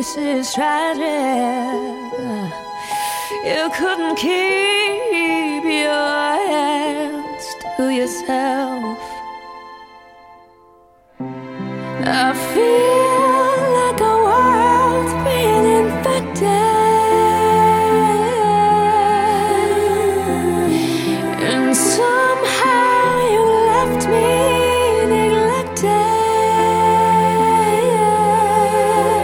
This is tragic. You couldn't keep your hands to yourself.